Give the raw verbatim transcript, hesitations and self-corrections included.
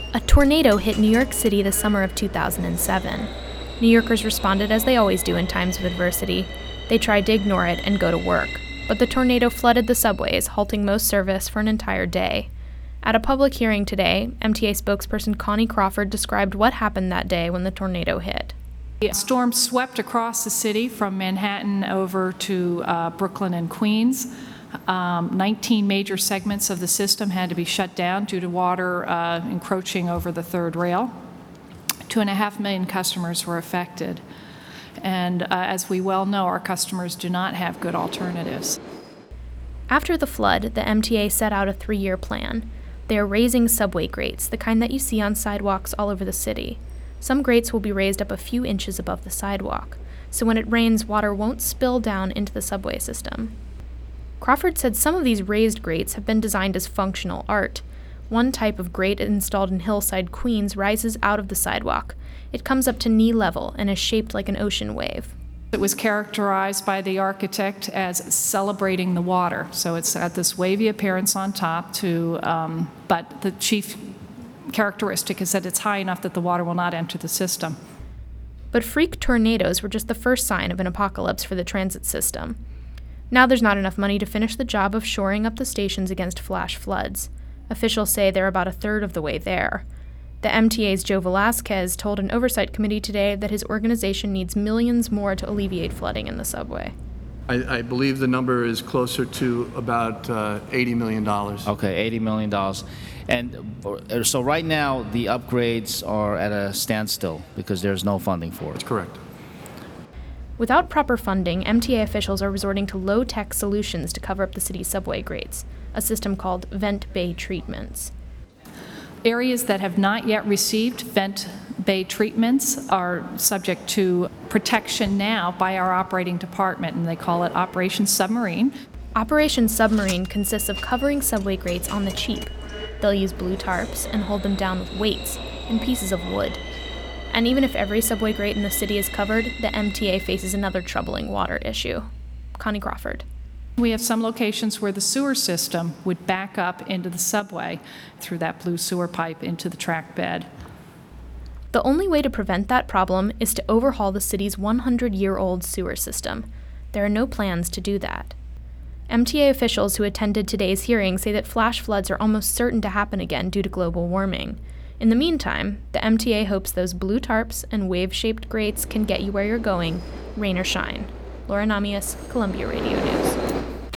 A tornado hit New York City the summer of two thousand seven. New Yorkers responded as they always do in times of adversity. They tried to ignore it and go to work. But the tornado flooded the subways, halting most service for an entire day. At a public hearing today, M T A spokesperson Connie Crawford described what happened that day when the tornado hit. The storm swept across the city from Manhattan over to uh, Brooklyn and Queens. Um, nineteen major segments of the system had to be shut down due to water uh, encroaching over the third rail. Two and a half million customers were affected. And uh, as we well know, our customers do not have good alternatives. After the flood, the M T A set out a three-year plan. They are raising subway grates, the kind that you see on sidewalks all over the city. Some grates will be raised up a few inches above the sidewalk, so when it rains, water won't spill down into the subway system. Crawford said some of these raised grates have been designed as functional art. One type of grate installed in Hillside, Queens, rises out of the sidewalk. It comes up to knee level and is shaped like an ocean wave. It was characterized by the architect as celebrating the water. So it's got this wavy appearance on top, to, um, but the chief characteristic is that it's high enough that the water will not enter the system. But freak tornadoes were just the first sign of an apocalypse for the transit system. Now there's not enough money to finish the job of shoring up the stations against flash floods. Officials say they're about a third of the way there. The M T A's Joe Velasquez told an oversight committee today that his organization needs millions more to alleviate flooding in the subway. I, I believe the number is closer to about uh, eighty million dollars. Okay, eighty million dollars. And uh, so right now, the upgrades are at a standstill because there's no funding for it. That's correct. Without proper funding, M T A officials are resorting to low-tech solutions to cover up the city's subway grates, a system called vent bay treatments. Areas that have not yet received vent bay treatments are subject to protection now by our operating department, and they call it Operation Submarine. Operation Submarine consists of covering subway grates on the cheap. They'll use blue tarps and hold them down with weights and pieces of wood. And even if every subway grate in the city is covered, the M T A faces another troubling water issue. Connie Crawford. We have some locations where the sewer system would back up into the subway through that blue sewer pipe into the track bed. The only way to prevent that problem is to overhaul the city's one hundred year old sewer system. There are no plans to do that. M T A officials who attended today's hearing say that flash floods are almost certain to happen again due to global warming. In the meantime, the M T A hopes those blue tarps and wave-shaped grates can get you where you're going, rain or shine. Laura Namias, Columbia Radio News.